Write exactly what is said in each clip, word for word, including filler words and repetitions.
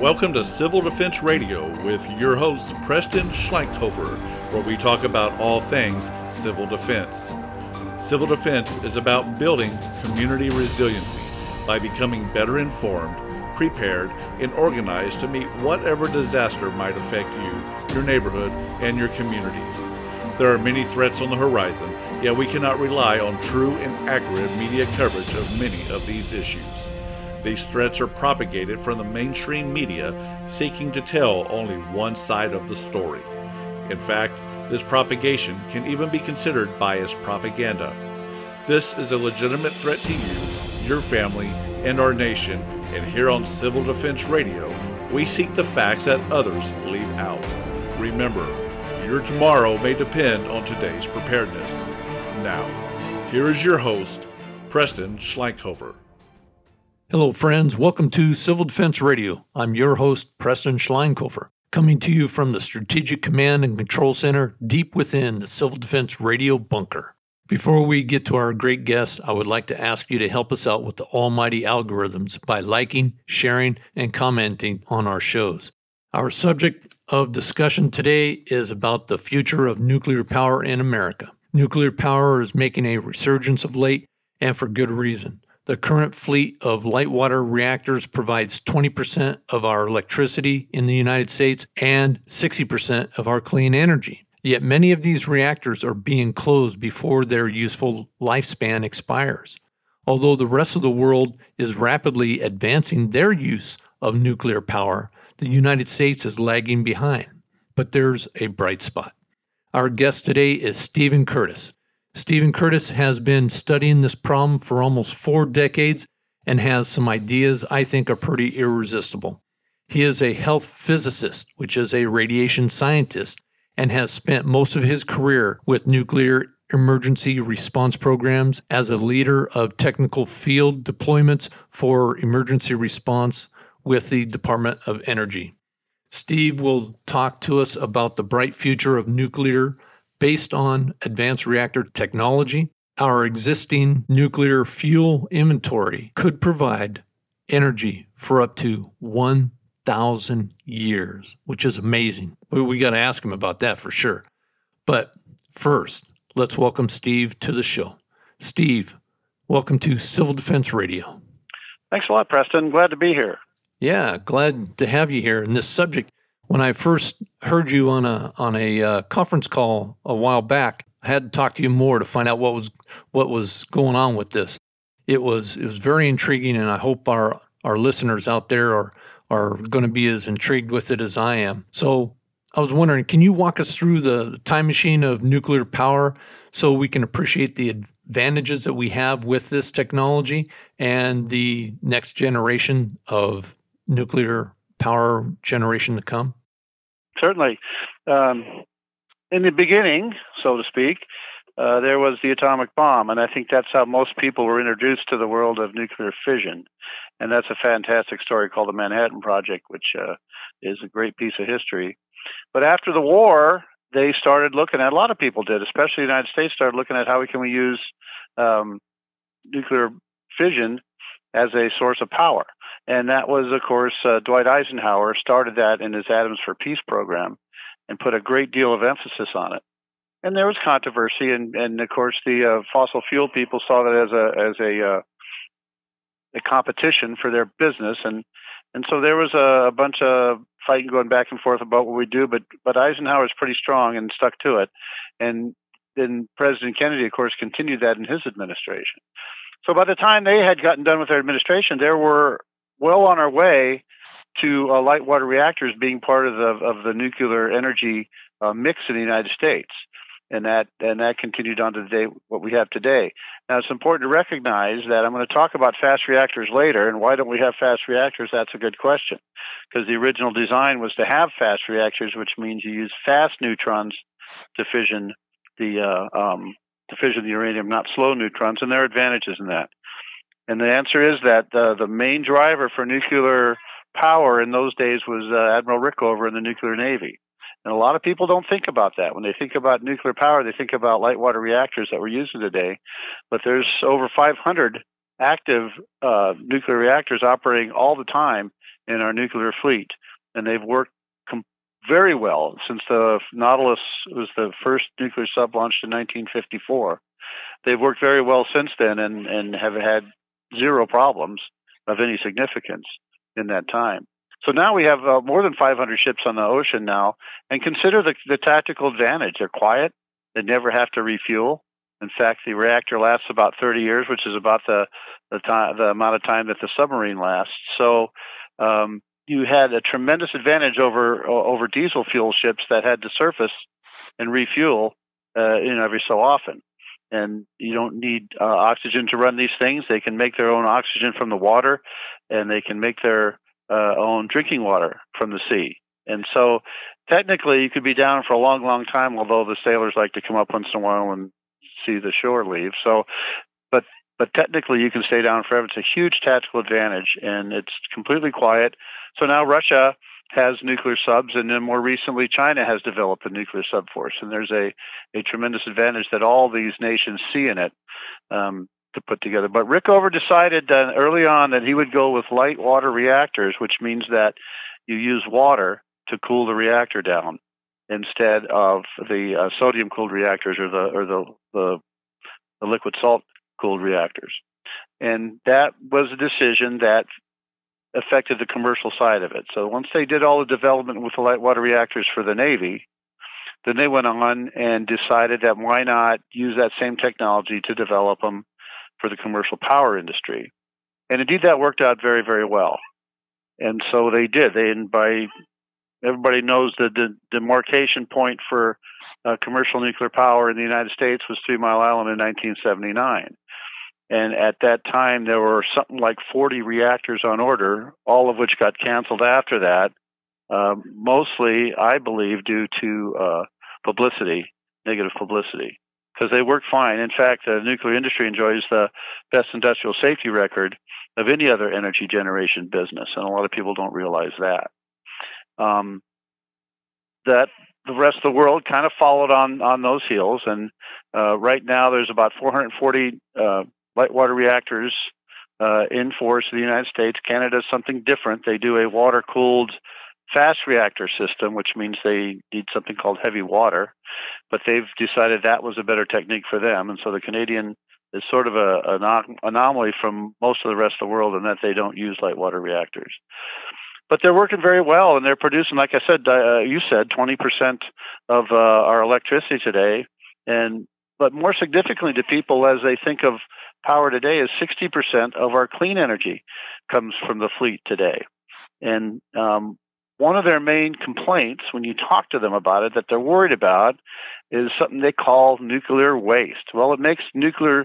Welcome to Civil Defense Radio with your host, Preston Schleinkhofer, where we talk about all things civil defense. Civil defense is about building community resiliency by becoming better informed, prepared, and organized to meet whatever disaster might affect you, your neighborhood, and your community. There are many threats on the horizon, yet we cannot rely on true and accurate media coverage of many of these issues. These threats are propagated from the mainstream media seeking to tell only one side of the story. In fact, this propagation can even be considered biased propaganda. This is a legitimate threat to you, your family, and our nation, and here on Civil Defense Radio, we seek the facts that others leave out. Remember, your tomorrow may depend on today's preparedness. Now, here is your host, Preston Schleinkhofer. Hello, friends. Welcome to Civil Defense Radio. I'm your host, Preston Schleinkhofer, coming to you from the Strategic Command and Control Center deep within the Civil Defense Radio bunker. Before we get to our great guests, I would like to ask you to help us out with the almighty algorithms by liking, sharing, and commenting on our shows. Our subject of discussion today is about the future of nuclear power in America. Nuclear power is making a resurgence of late, and for good reason. The current fleet of light water reactors provides twenty percent of our electricity in the United States and sixty percent of our clean energy. Yet many of these reactors are being closed before their useful lifespan expires. Although the rest of the world is rapidly advancing their use of nuclear power, the United States is lagging behind. But there's a bright spot. Our guest today is Stephen Curtis. Stephen Curtis has been studying this problem for almost four decades and has some ideas I think are pretty irresistible. He is a health physicist, which is a radiation scientist, and has spent most of his career with nuclear emergency response programs as a leader of technical field deployments for emergency response with the Department of Energy. Steve will talk to us about the bright future of nuclear based on advanced reactor technology. Our existing nuclear fuel inventory could provide energy for up to one thousand years, which is amazing. We, we got to ask him about that for sure. But first, let's welcome Steve to the show. Steve, welcome to Civil Defense Radio. Thanks a lot, Preston. Glad to be here. Yeah, glad to have you here. And this subject, when I first heard you on a on a uh, conference call a while back, I had to talk to you more to find out what was what was going on with this. It was it was very intriguing, and I hope our our listeners out there are are going to be as intrigued with it as I am. So I was wondering, can you walk us through the time machine of nuclear power so we can appreciate the advantages that we have with this technology and the next generation of nuclear power generation to come? Certainly. Um, in the beginning, so to speak, uh, there was the atomic bomb, and I think that's how most people were introduced to the world of nuclear fission. And that's a fantastic story called the Manhattan Project, which uh, is a great piece of history. But after the war, they started looking at, a lot of people did, especially the United States, started looking at how we can we use um, nuclear fission as a source of power. And that was, of course, uh, Dwight Eisenhower started that in his Atoms for Peace program and put a great deal of emphasis on it. And there was controversy, and, and of course, the uh, fossil fuel people saw that as a as a uh, a competition for their business, and and so there was a, a bunch of fighting going back and forth about what we do. But but Eisenhower is pretty strong and stuck to it, and then President Kennedy, of course, continued that in his administration. So by the time they had gotten done with their administration, there were well on our way to uh, light water reactors being part of the of the nuclear energy uh, mix in the United States, and that and that continued on to the day what we have today. Now it's important to recognize that I'm going to talk about fast reactors later, and why don't we have fast reactors? That's a good question, because the original design was to have fast reactors, which means you use fast neutrons to fission the uh, um, to fission the uranium, not slow neutrons, and there are advantages in that. And the answer is that uh, the main driver for nuclear power in those days was uh, Admiral Rickover in the nuclear Navy. And a lot of people don't think about that. When they think about nuclear power, they think about light water reactors that we're using today. But there's over five hundred active uh, nuclear reactors operating all the time in our nuclear fleet, and they've worked com- very well since the Nautilus was the first nuclear sub launched in nineteen fifty-four. They've worked very well since then, and, and have had zero problems of any significance in that time. So now we have uh, more than five hundred ships on the ocean now, and consider the, the tactical advantage. They're quiet. They never have to refuel. In fact, the reactor lasts about thirty years, which is about the the, time, the amount of time that the submarine lasts. So um, you had a tremendous advantage over over diesel fuel ships that had to surface and refuel uh, you know, every so often. And you don't need uh, oxygen to run these things. They can make their own oxygen from the water, and they can make their uh, own drinking water from the sea. And so technically you could be down for a long, long time, although the sailors like to come up once in a while and see the shore leave. So, but but technically you can stay down forever. It's a huge tactical advantage, and it's completely quiet. So now Russia has nuclear subs, and then more recently China has developed a nuclear sub force, and there's a, a tremendous advantage that all these nations see in it um, to put together. But Rickover decided uh, early on that he would go with light water reactors, which means that you use water to cool the reactor down instead of the uh, sodium-cooled reactors or the or the, the the liquid salt-cooled reactors. And that was a decision that affected the commercial side of it. So once they did all the development with the light water reactors for the Navy, then they went on and decided that why not use that same technology to develop them for the commercial power industry. And indeed, that worked out very, very well. And so they did. They, and by everybody knows that the demarcation point for uh, commercial nuclear power in the United States was Three Mile Island in nineteen seventy-nine. And at that time, there were something like forty reactors on order, all of which got canceled after that, uh, mostly, I believe, due to uh, publicity, negative publicity, because they work fine. In fact, the nuclear industry enjoys the best industrial safety record of any other energy generation business, and a lot of people don't realize that. Um, that the rest of the world kind of followed on, on those heels, and uh, right now there's about four hundred forty uh, light water reactors uh, in force in the United States. Canada is something different. They do a water-cooled fast reactor system, which means they need something called heavy water. But they've decided that was a better technique for them. And so the Canadian is sort of a, an anomaly from most of the rest of the world in that they don't use light water reactors. But they're working very well, and they're producing, like I said, uh, you said, twenty percent of uh, our electricity today. And but more significantly to people as they think of power today is sixty percent of our clean energy comes from the fleet today. And um, one of their main complaints when you talk to them about it that they're worried about is something they call nuclear waste. Well, it makes nuclear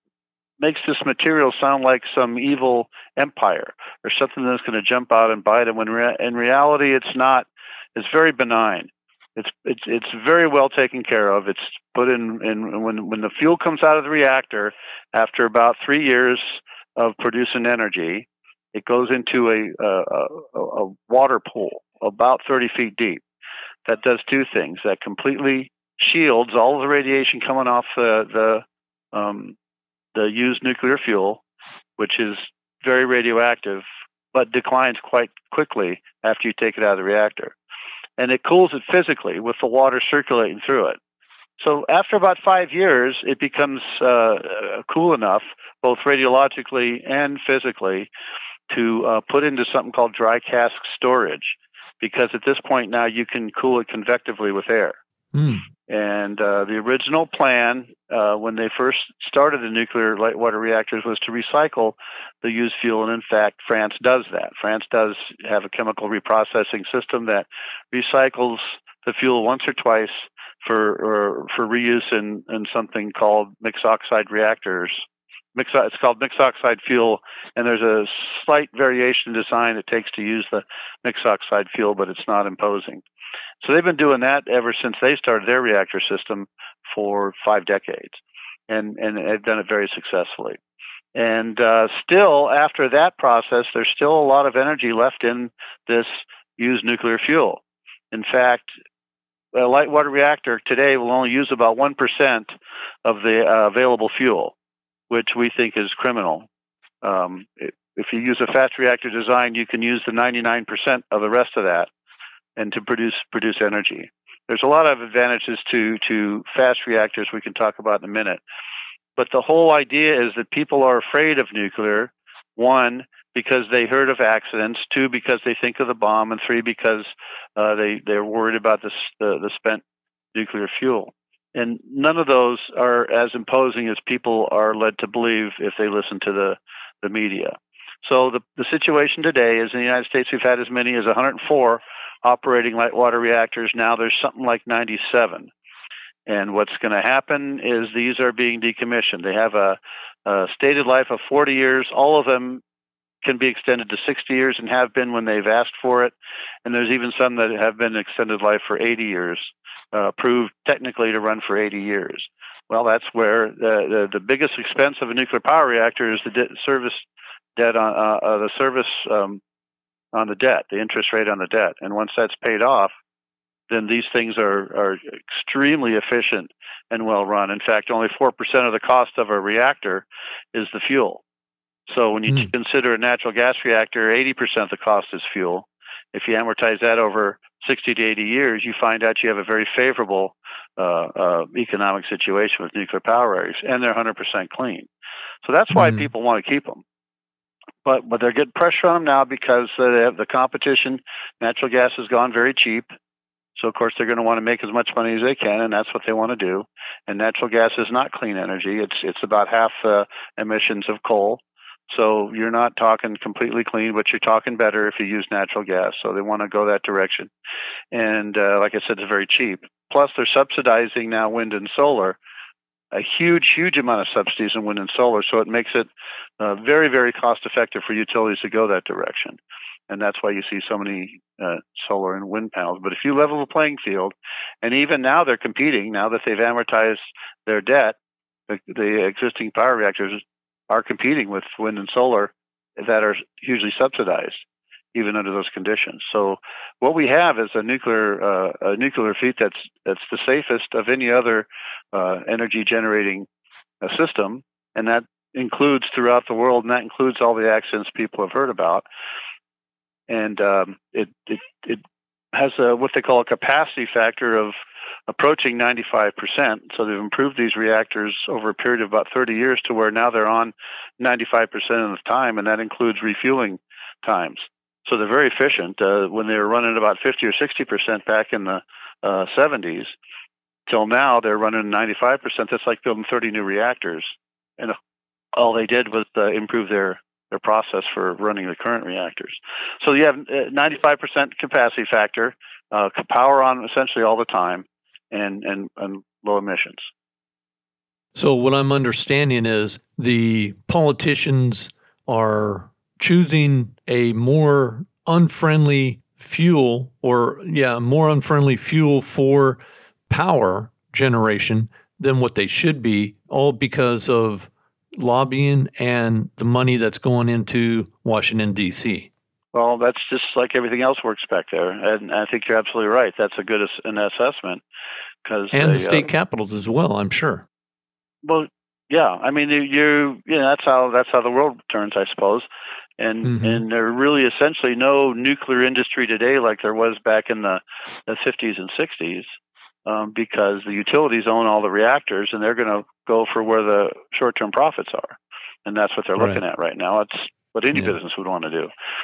makes this material sound like some evil empire or something that's going to jump out and bite them, when rea- in reality it's not. It's very benign. It's it's it's very well taken care of. It's put in, in when when the fuel comes out of the reactor after about three years of producing energy, it goes into a a, a water pool about thirty feet deep. That does two things. That completely shields all of the radiation coming off the the um, the used nuclear fuel, which is very radioactive, but declines quite quickly after you take it out of the reactor. And it cools it physically with the water circulating through it. So after about five years, it becomes uh, cool enough, both radiologically and physically, to uh, put into something called dry cask storage, because at this point now you can cool it convectively with air. Mm. And uh, the original plan, uh, when they first started the nuclear light water reactors, was to recycle the used fuel. And in fact, France does that. France does have a chemical reprocessing system that recycles the fuel once or twice for or for reuse in, in something called mixed oxide reactors. Mix, it's called mixed oxide fuel, and there's a slight variation in design it takes to use the mixed oxide fuel, but it's not imposing. So they've been doing that ever since they started their reactor system for five decades, and, and they've done it very successfully. And uh, still, after that process, there's still a lot of energy left in this used nuclear fuel. In fact, a light water reactor today will only use about one percent of the uh, available fuel, which we think is criminal. Um, it, if you use a fast reactor design, you can use the ninety-nine percent of the rest of that and to produce produce energy. There's a lot of advantages to, to fast reactors we can talk about in a minute. But the whole idea is that people are afraid of nuclear, one, because they heard of accidents, two, because they think of the bomb, and three, because uh, they, they're worried about the, the, the spent nuclear fuel. And none of those are as imposing as people are led to believe if they listen to the, the media. So the, the situation today is in the United States, we've had as many as one hundred four operating light water reactors. Now there's something like ninety-seven. And what's going to happen is these are being decommissioned. They have a, a stated life of forty years. All of them can be extended to sixty years and have been when they've asked for it. And there's even some that have been extended life for eighty years, uh, approved technically to run for eighty years. Well, that's where the, the, the biggest expense of a nuclear power reactor is the de- service debt on uh, uh, the service um, on the debt, the interest rate on the debt. And once that's paid off, then these things are, are extremely efficient and well run. In fact, only four percent of the cost of a reactor is the fuel. So when you mm. consider a natural gas reactor, eighty percent of the cost is fuel. If you amortize that over sixty to eighty years, you find out you have a very favorable uh, uh, economic situation with nuclear power reactors, and they're one hundred percent clean. So that's why mm. people want to keep them. But but they're getting pressure on them now because uh, they have the competition. Natural gas has gone very cheap. So, of course, they're going to want to make as much money as they can, and that's what they want to do. And natural gas is not clean energy. It's it's about half the emissions of coal. So you're not talking completely clean, but you're talking better if you use natural gas. So they want to go that direction. And uh, like I said, it's very cheap. Plus, they're subsidizing now wind and solar, a huge, huge amount of subsidies in wind and solar. So it makes it uh, very, very cost-effective for utilities to go that direction. And that's why you see so many uh, solar and wind panels. But if you level the playing field, and even now they're competing, now that they've amortized their debt, the, the existing power reactors are competing with wind and solar that are hugely subsidized, even under those conditions. So what we have is a nuclear uh, a nuclear fleet that's that's the safest of any other uh, energy generating uh, system, and that includes throughout the world, and that includes all the accidents people have heard about. And um, it, it it has a, what they call a capacity factor of approaching ninety-five percent. So they've improved these reactors over a period of about thirty years to where now they're on ninety-five percent of the time, and that includes refueling times. So they're very efficient. Uh, when they were running about fifty or sixty percent back in the uh, seventies, till now they're running ninety-five percent. That's like building thirty new reactors. And all they did was uh, improve their their process for running the current reactors. So you have ninety-five percent capacity factor, uh, power on essentially all the time, and, and, and low emissions. So what I'm understanding is the politicians are choosing a more unfriendly fuel or, yeah, more unfriendly fuel for power generation than what they should be, all because of lobbying and the money that's going into Washington, D C. Well, that's just like everything else works back there. And I think you're absolutely right. That's a good an assessment. Cause and they, the state uh, capitals as well, I'm sure. Well, yeah. I mean, you, you, you know, that's how that's how the world turns, I suppose. And mm-hmm. and there really essentially no nuclear industry today like there was back in the, the fifties and sixties. Um, because the utilities own all the reactors, and they're going to go for where the short-term profits are, and that's what they're right. looking at right now. It's what any yeah. business would want to do.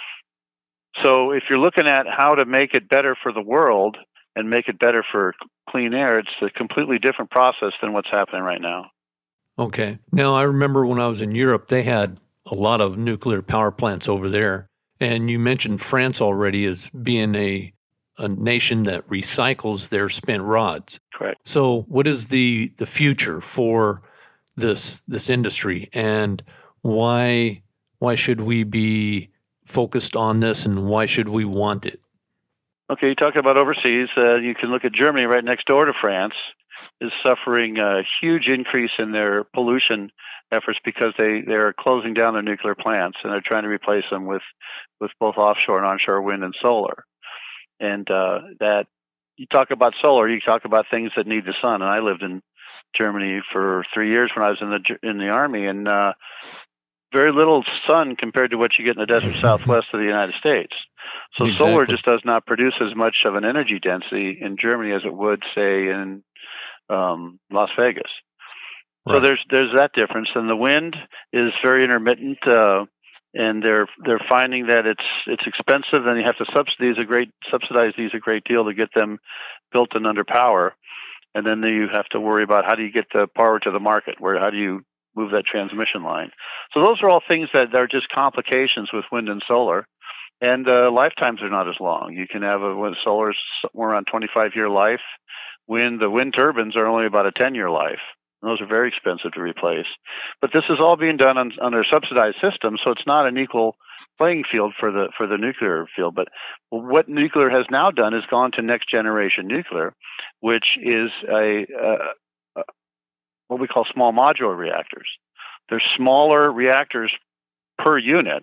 So if you're looking at how to make it better for the world and make it better for clean air, it's a completely different process than what's happening right now. Okay. Now, I remember when I was in Europe, they had a lot of nuclear power plants over there, and you mentioned France already as being a a nation that recycles their spent rods. Correct. So what is the, the future for this this industry, and why why should we be focused on this, and why should we want it? Okay, you talk about overseas. Uh, you can look at Germany right next door to France is suffering a huge increase in their pollution efforts because they, they're closing down their nuclear plants, and they're trying to replace them with, with both offshore and onshore wind and solar. And uh, that you talk about solar, you talk about things that need the sun. And I lived in Germany for three years when I was in the in the army, and uh, very little sun compared to what you get in the desert southwest of the United States. So exactly. solar just does not produce as much of an energy density in Germany as it would, say, in um, Las Vegas. Right. So there's there's that difference, and the wind is very intermittent, uh, and they're they're finding that it's it's expensive, and you have to subsidize a great subsidize these a great deal to get them built and under power, and then you have to worry about how do you get the power to the market, where how do you move that transmission line. So those are all things that are just complications with wind and solar. And uh, lifetimes are not as long. You can have a wind solar somewhere around twenty-five year life. Wind the wind turbines are only about a ten year life. And those are very expensive to replace. But this is all being done on, under a subsidized system, so it's not an equal playing field for the for the nuclear field. But what nuclear has now done is gone to next generation nuclear, which is a, a, a what we call small modular reactors. They're smaller reactors per unit.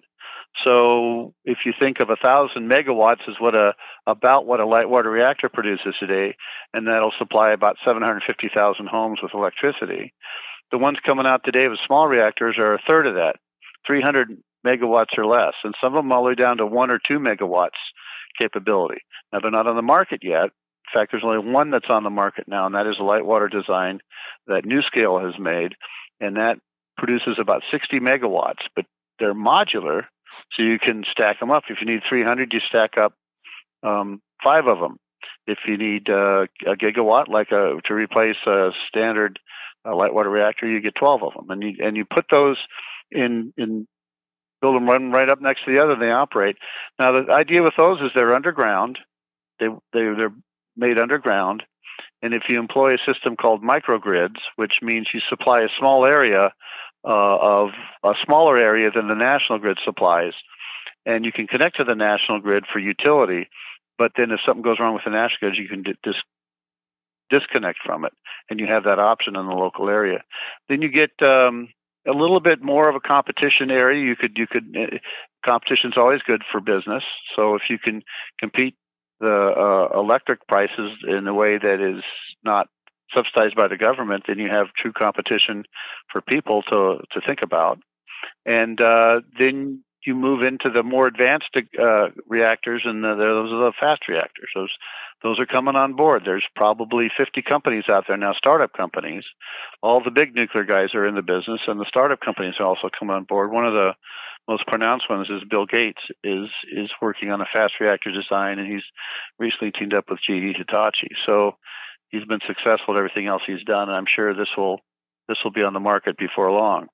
So if you think of a thousand megawatts is what a about what a light water reactor produces today, and that'll supply about seven hundred fifty thousand homes with electricity. The ones coming out today with small reactors are a third of that, three hundred megawatts or less, and some of them all the way down to one or two megawatts capability. Now they're not on the market yet. In fact, there's only one that's on the market now, and that is a light water design that NuScale has made, and that produces about sixty megawatts, but they're modular. So you can stack them up. If you need three hundred, you stack up um, five of them. If you need uh, a gigawatt, like a, to replace a standard uh, light water reactor, you get twelve of them. And you and you put those in in build them one right up next to the other. And they operate. Now the idea with those is they're underground. They they they're made underground. And if you employ a system called microgrids, which means you supply a small area. Uh, of a smaller area than the national grid supplies, and you can connect to the national grid for utility, but then if something goes wrong with the national grid, you can dis- disconnect from it, and you have that option in the local area. Then you get um, a little bit more of a competition area. You could, you could, uh, competition's always good for business, so if you can compete the uh, electric prices in a way that is not subsidized by the government, then you have true competition for people to to think about. And uh, then you move into the more advanced uh, reactors, and the, those are the fast reactors. Those those are coming on board. There's probably fifty companies out there now, startup companies. All the big nuclear guys are in the business, and the startup companies are also coming on board. One of the most pronounced ones is Bill Gates is is working on a fast reactor design, and he's recently teamed up with G E Hitachi. So he's been successful at everything else he's done, and I'm sure this will this will be on the market before long.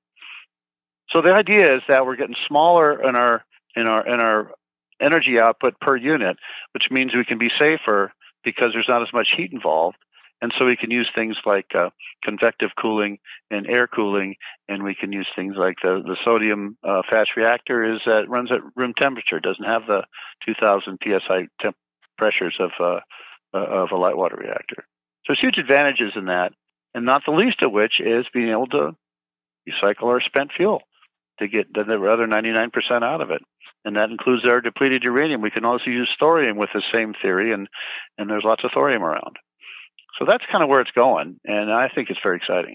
So the idea is that we're getting smaller in our in our in our energy output per unit, which means we can be safer because there's not as much heat involved, and so we can use things like uh, convective cooling and air cooling, and we can use things like the the sodium uh, fast reactor is uh, runs at room temperature, doesn't have the two thousand P S I temp pressures of uh, uh, of a light water reactor. So there's huge advantages in that, and not the least of which is being able to recycle our spent fuel to get the other ninety-nine percent out of it. And that includes our depleted uranium. We can also use thorium with the same theory, and, and there's lots of thorium around. So that's kind of where it's going, and I think it's very exciting.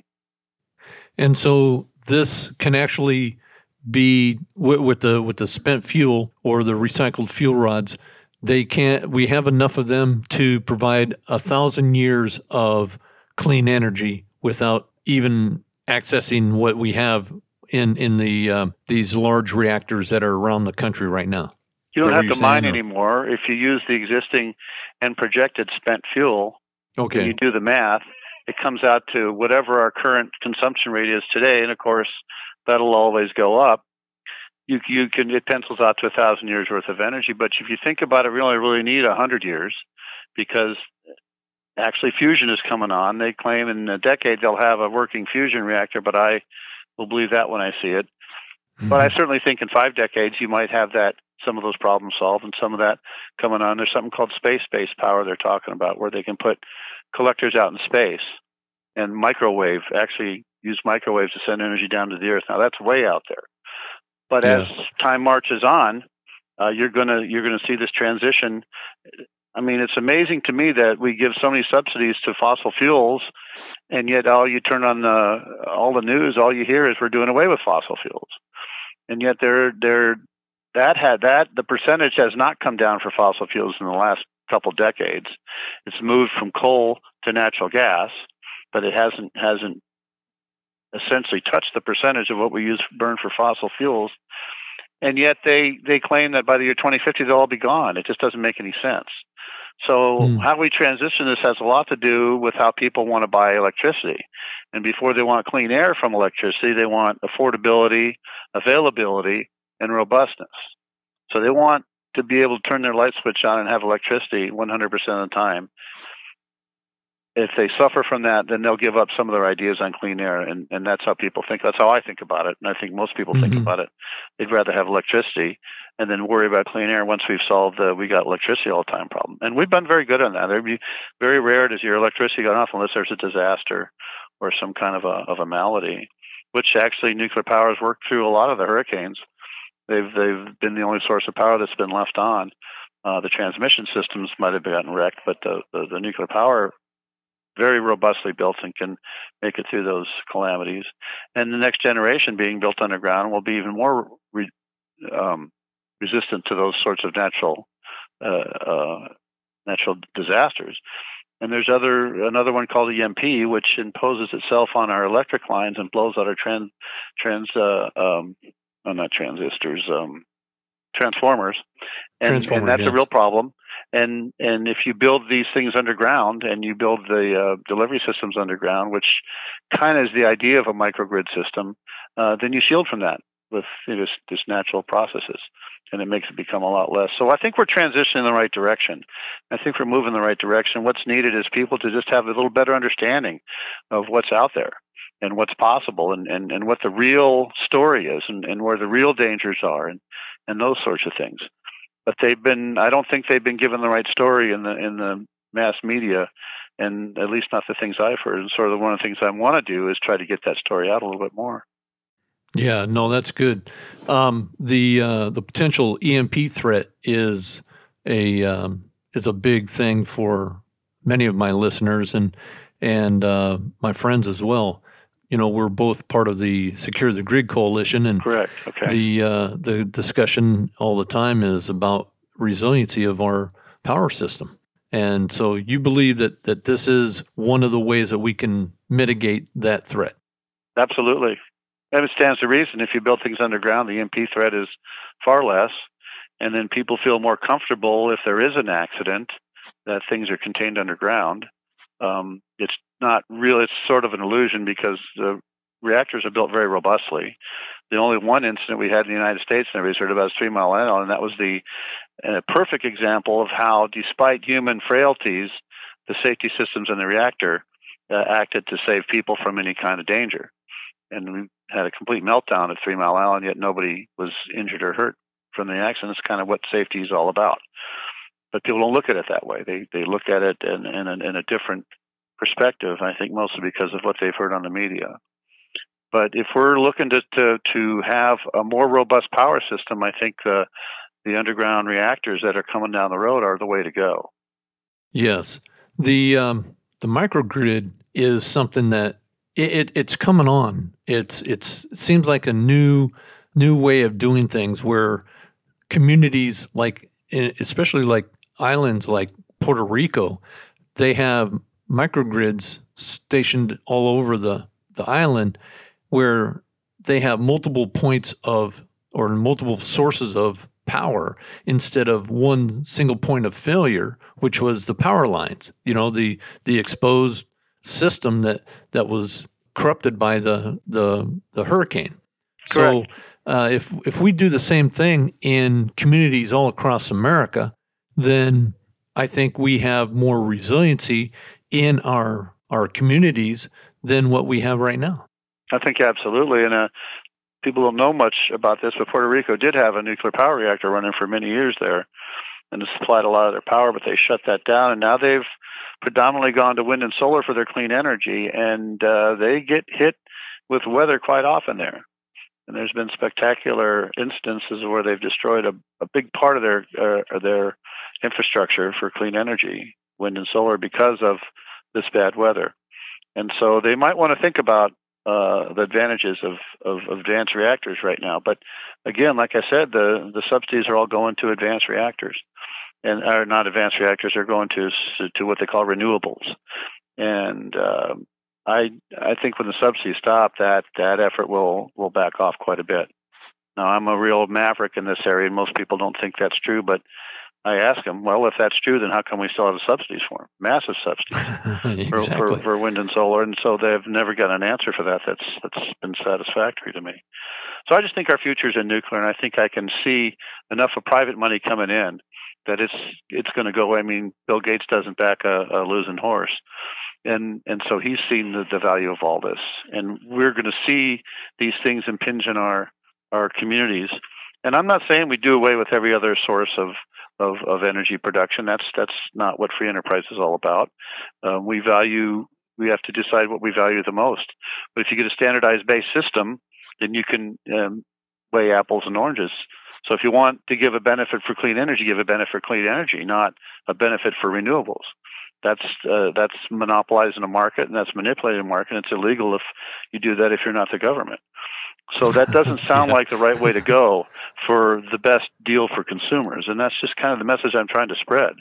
And so this can actually be, with, with the with the spent fuel or the recycled fuel rods, They can't. We have enough of them to provide a thousand years of clean energy without even accessing what we have in in the uh, these large reactors that are around the country right now. You don't have to mine anymore if you use the existing and projected spent fuel. Okay. When you do the math, it comes out to whatever our current consumption rate is today, and of course that'll always go up. You, you can it pencils out to a thousand years worth of energy, but if you think about it, we only really need a hundred years, because actually fusion is coming on. They claim in a decade they'll have a working fusion reactor, but I will believe that when I see it. Mm-hmm. But I certainly think in five decades you might have that some of those problems solved, and some of that coming on. There's something called space-based power they're talking about, where they can put collectors out in space and microwave actually use microwaves to send energy down to the Earth. Now that's way out there. But yeah. As time marches on, uh, you're gonna you're gonna see this transition. I mean, it's amazing to me that we give so many subsidies to fossil fuels, and yet all you turn on the all the news, all you hear is we're doing away with fossil fuels. and yet they're they're that had that the percentage has not come down for fossil fuels in the last couple decades. It's moved from coal to natural gas, but it hasn't hasn't essentially touched the percentage of what we use burn for fossil fuels. And yet they, they claim that by the year twenty fifty they'll all be gone. It just doesn't make any sense. So mm. how we transition this has a lot to do with how people want to buy electricity. And before they want clean air from electricity, they want affordability, availability, and robustness. So they want to be able to turn their light switch on and have electricity one hundred percent of the time. If they suffer from that, then they'll give up some of their ideas on clean air, and, and that's how people think. That's how I think about it, and I think most people mm-hmm. think about it. They'd rather have electricity and then worry about clean air once we've solved the we got electricity all the time problem. And we've been very good on that. It'd be very rare to see your electricity go off unless there's a disaster or some kind of a of a malady, which actually nuclear power has worked through a lot of the hurricanes. They've they've been the only source of power that's been left on. Uh, the transmission systems might have gotten wrecked, but the, the, the nuclear power very robustly built and can make it through those calamities. And the next generation being built underground will be even more re, um, resistant to those sorts of natural uh, uh, natural disasters. And there's other another one called E M P, which imposes itself on our electric lines and blows out our trans trans uh, um, oh, not transistors um, transformers, and, transformers, and that's yes. a real problem. And and if you build these things underground and you build the uh, delivery systems underground, which kind of is the idea of a microgrid system, uh, then you shield from that with you know, this, this natural processes, and it makes it become a lot less. So I think we're transitioning in the right direction. I think we're moving in the right direction. What's needed is people to just have a little better understanding of what's out there and what's possible and, and, and what the real story is and, and where the real dangers are and, and those sorts of things. But they've been, I don't think they've been given the right story in the in the mass media, and at least not the things I've heard. And sort of one of the things I want to do is try to get that story out a little bit more. Yeah, no, that's good. Um, the uh, the potential E M P threat is a um, is a big thing for many of my listeners and and uh, my friends as well. You know, we're both part of the Secure the Grid Coalition, and correct. Okay. the uh, the discussion all the time is about resiliency of our power system. And so, you believe that that this is one of the ways that we can mitigate that threat. Absolutely, and it stands to reason. If you build things underground, the E M P threat is far less, and then people feel more comfortable if there is an accident that things are contained underground. Um, it's not real. It's sort of an illusion because the reactors are built very robustly. The only one incident we had in the United States, and everybody's heard about, is Three Mile Island, and that was the a perfect example of how, despite human frailties, the safety systems in the reactor uh, acted to save people from any kind of danger. And we had a complete meltdown at Three Mile Island, yet nobody was injured or hurt from the accident. It's kind of what safety is all about. But people don't look at it that way. They they look at it in, in, a, in a different perspective, I think mostly because of what they've heard on the media. But if we're looking to, to, to have a more robust power system, I think the, the underground reactors that are coming down the road are the way to go. Yes. The um, the microgrid is something that it, it it's coming on. It's it's it seems like a new new way of doing things where communities like, especially like islands like Puerto Rico, they have microgrids stationed all over the, the island where they have multiple points of or multiple sources of power instead of one single point of failure, which was the power lines, you know, the the exposed system that, that was corrupted by the the, the hurricane. Correct. So uh, if if we do the same thing in communities all across America, then I think we have more resiliency in our our communities than what we have right now. I think absolutely. And uh, people don't know much about this, but Puerto Rico did have a nuclear power reactor running for many years there, and it supplied a lot of their power, but they shut that down. And now they've predominantly gone to wind and solar for their clean energy, and uh, they get hit with weather quite often there. And there's been spectacular instances where they've destroyed a, a big part of their uh, their infrastructure for clean energy, wind and solar, because of this bad weather. And so they might want to think about uh, the advantages of, of, of advanced reactors right now. But again, like I said, the, the subsidies are all going to advanced reactors, and are not advanced reactors. They're going to to what they call renewables. And uh, I I think when the subsidies stop, that that effort will will back off quite a bit. Now, I'm a real maverick in this area, and most people don't think that's true, but I ask them, well, if that's true, then how come we still have subsidies for them? Massive subsidies exactly. for, for, for wind and solar, and so they've never got an answer for that that's that's been satisfactory to me. So I just think our future is in nuclear, and I think I can see enough of private money coming in that it's it's going to go away. I mean, Bill Gates doesn't back a, a losing horse. And and so he's seen the, the value of all this. And we're going to see these things impinge on our, our communities. And I'm not saying we do away with every other source of, of, of energy production. That's that's not what free enterprise is all about. Uh, we value, we have to decide what we value the most. But if you get a standardized base system, then you can um, weigh apples and oranges. So if you want to give a benefit for clean energy, give a benefit for clean energy, not a benefit for renewables. That's uh, that's monopolizing a market, and that's manipulating a market. And it's illegal if you do that if you're not the government. So that doesn't sound yeah. like the right way to go for the best deal for consumers. And that's just kind of the message I'm trying to spread.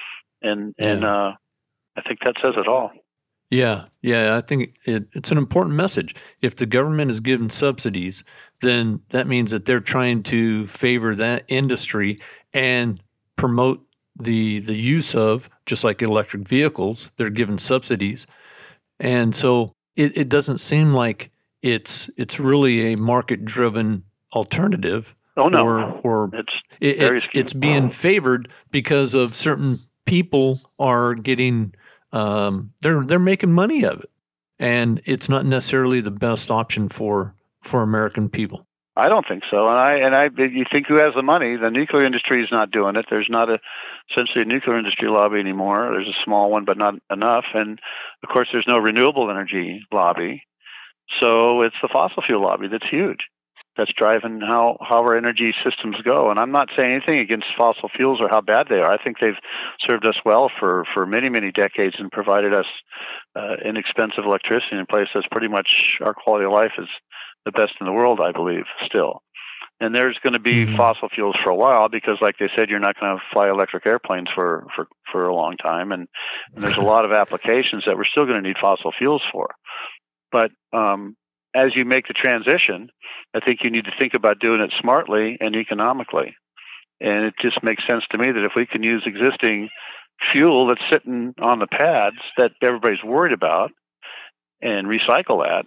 And yeah. and uh, I think that says it all. Yeah, yeah, I think it, it's an important message. If the government is giving subsidies, then that means that they're trying to favor that industry and promote the the use of, just like electric vehicles, they're given subsidies. And so it, it doesn't seem like it's it's really a market-driven alternative. Oh, no. Or, or it's, it, it's, it's being favored because of certain people are getting, um, they're they're making money of it. And it's not necessarily the best option for, for American people. I don't think so. And I and I, you think who has the money? The nuclear industry is not doing it. There's not a essentially a nuclear industry lobby anymore. There's a small one, but not enough. And of course, there's no renewable energy lobby. So it's the fossil fuel lobby that's huge. That's driving how, how our energy systems go. And I'm not saying anything against fossil fuels or how bad they are. I think they've served us well for, for many, many decades and provided us uh, inexpensive electricity in a place that's pretty much our quality of life is the best in the world, I believe, still. And there's going to be mm-hmm. fossil fuels for a while because, like they said, you're not going to fly electric airplanes for, for, for a long time. And, and there's a lot of applications that we're still going to need fossil fuels for. But um, as you make the transition, I think you need to think about doing it smartly and economically. And it just makes sense to me that if we can use existing fuel that's sitting on the pads that everybody's worried about and recycle that,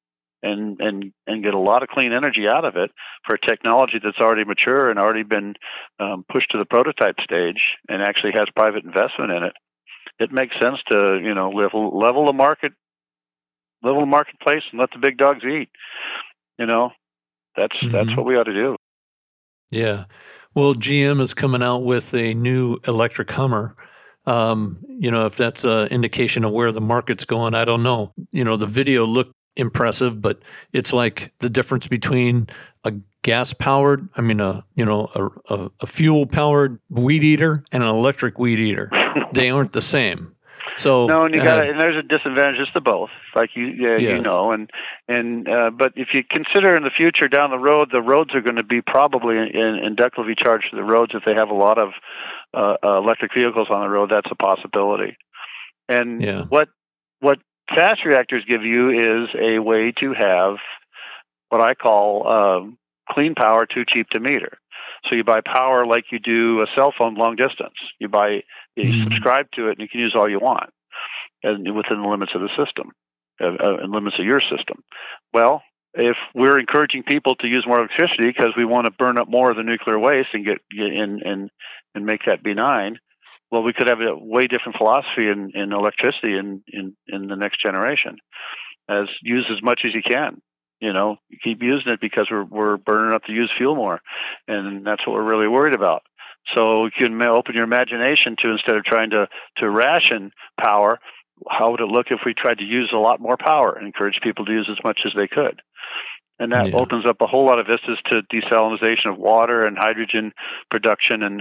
and and and get a lot of clean energy out of it for a technology that's already mature and already been um, pushed to the prototype stage and actually has private investment in it, it makes sense to, you know, level, level the market, level the marketplace and let the big dogs eat. You know, that's mm-hmm. that's what we ought to do. Yeah. Well, G M is coming out with a new electric Hummer. Um, you know, if that's an indication of where the market's going, I don't know. You know, the video looked impressive, but it's like the difference between a gas-powered, I mean, a you know, a, a, a fuel-powered weed eater and an electric weed eater. They aren't the same. So no, and you got uh, and there's a disadvantage to both, like you, yeah, yes. you know, and and uh, but if you consider in the future down the road, the roads are going to be probably in, inductively charged to the roads if they have a lot of uh, uh, electric vehicles on the road. That's a possibility. And yeah. what what fast reactors give you is a way to have what I call um, clean power too cheap to meter. So you buy power like you do a cell phone long distance. You buy, you mm. subscribe to it, and you can use all you want, and within the limits of the system, uh, uh, and limits of your system. Well, if we're encouraging people to use more electricity because we want to burn up more of the nuclear waste and get, get in and and make that benign, well, we could have a way different philosophy in, in electricity in, in, in the next generation, as use as much as you can. You know, you keep using it because we're we're burning up the used fuel more, and that's what we're really worried about. So you can open your imagination to, instead of trying to, to ration power, how would it look if we tried to use a lot more power and encourage people to use as much as they could? And that yeah. opens up a whole lot of vistas to desalinization of water and hydrogen production and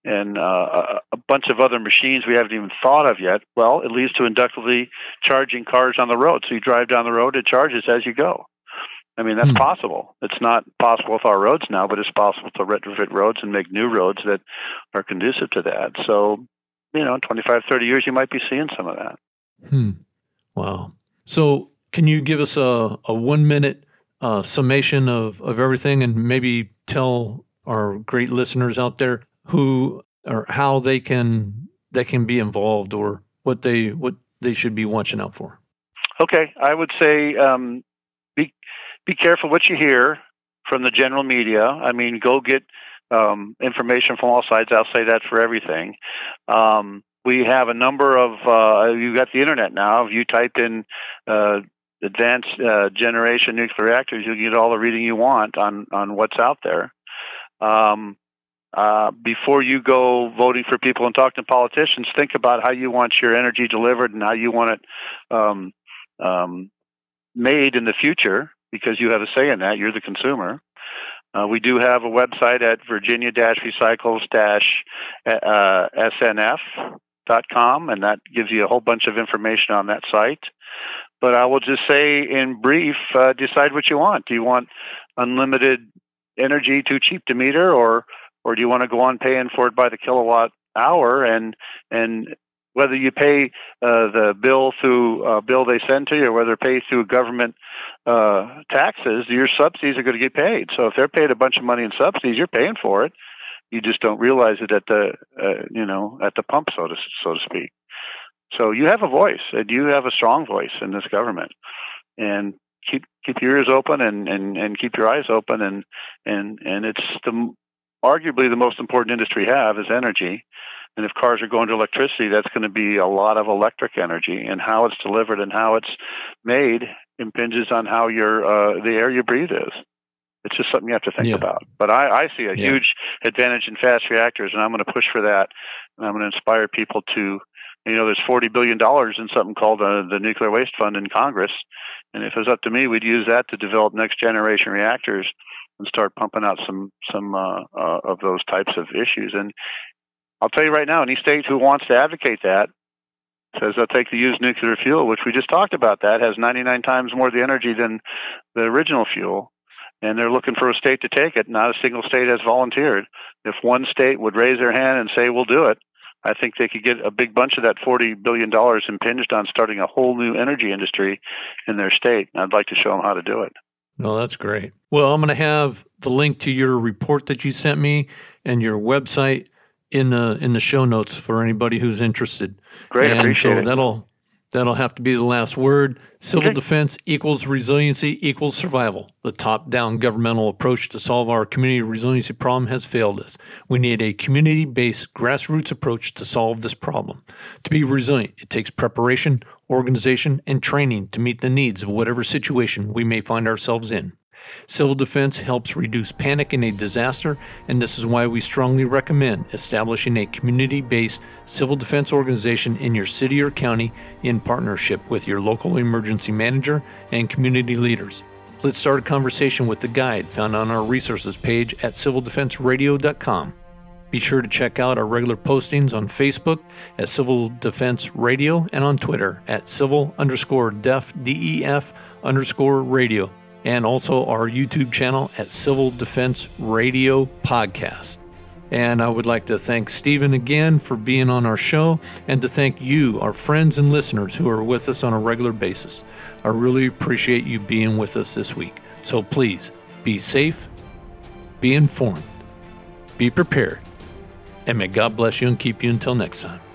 and uh, a bunch of other machines we haven't even thought of yet. Well, it leads to inductively charging cars on the road. So you drive down the road, it charges as you go. I mean, that's hmm. possible. It's not possible with our roads now, but it's possible to retrofit roads and make new roads that are conducive to that. So, you know, in twenty-five, thirty years, you might be seeing some of that. Hmm. Wow. So can you give us a, a one-minute uh, summation of, of everything and maybe tell our great listeners out there who or how they can they can be involved or what they what they should be watching out for? Okay. I would say um, be be careful what you hear from the general media. I mean, go get um, information from all sides. I'll say that for everything. Um, we have a number of, uh, you've got the internet now. If you type in uh, advanced uh, generation nuclear reactors, you'll get all the reading you want on, on what's out there. Um, uh, before you go voting for people and talking to politicians, think about how you want your energy delivered and how you want it um, um, made in the future, because you have a say in that. You're the consumer. Uh, we do have a website at Virginia Recycles S N F dot com, and that gives you a whole bunch of information on that site. But I will just say in brief, uh, decide what you want. Do you want unlimited energy too cheap to meter, or or do you want to go on paying for it by the kilowatt hour? And and whether you pay uh, the bill through a bill they send to you, or whether pay through government uh, taxes, your subsidies are going to get paid. So if they're paid a bunch of money in subsidies, you're paying for it. You just don't realize it at the uh, you know at the pump, so to so to speak. So you have a voice, and you have a strong voice in this government, and keep keep your ears open and, and, and keep your eyes open, and and and it's the arguably the most important industry we have is energy. And if cars are going to electricity, that's going to be a lot of electric energy, and how it's delivered and how it's made impinges on how your uh, the air you breathe is. It's just something you have to think yeah. about. But I, I see a yeah. huge advantage in fast reactors, and I'm going to push for that. And I'm going to inspire people to, you know, there's forty billion dollars in something called uh, the Nuclear Waste Fund in Congress. And if it was up to me, we'd use that to develop next generation reactors and start pumping out some some uh, uh, of those types of issues. And I'll tell you right now, any state who wants to advocate that says they'll take the used nuclear fuel, which we just talked about, that has ninety-nine times more the energy than the original fuel. And they're looking for a state to take it. Not a single state has volunteered. If one state would raise their hand and say, we'll do it, I think they could get a big bunch of that forty billion dollars impinged on starting a whole new energy industry in their state. And I'd like to show them how to do it. No, that's great. Well, I'm going to have the link to your report that you sent me and your website in the in the show notes for anybody who's interested. Great, and appreciate so it. That'll that'll have to be the last word. Civil okay. defense equals resiliency equals survival. The top-down governmental approach to solve our community resiliency problem has failed us. We need a community-based grassroots approach to solve this problem. To be resilient, it takes preparation, organization, and training to meet the needs of whatever situation we may find ourselves in. Civil defense helps reduce panic in a disaster, and this is why we strongly recommend establishing a community-based civil defense organization in your city or county in partnership with your local emergency manager and community leaders. Let's start a conversation with the guide found on our resources page at civil defense radio dot com. Be sure to check out our regular postings on Facebook at Civil Defense Radio and on Twitter at civil underscore def, D E F underscore radio. And also our YouTube channel at Civil Defense Radio Podcast. And I would like to thank Stephen again for being on our show, and to thank you, our friends and listeners who are with us on a regular basis. I really appreciate you being with us this week. So please, be safe, be informed, be prepared, and may God bless you and keep you until next time.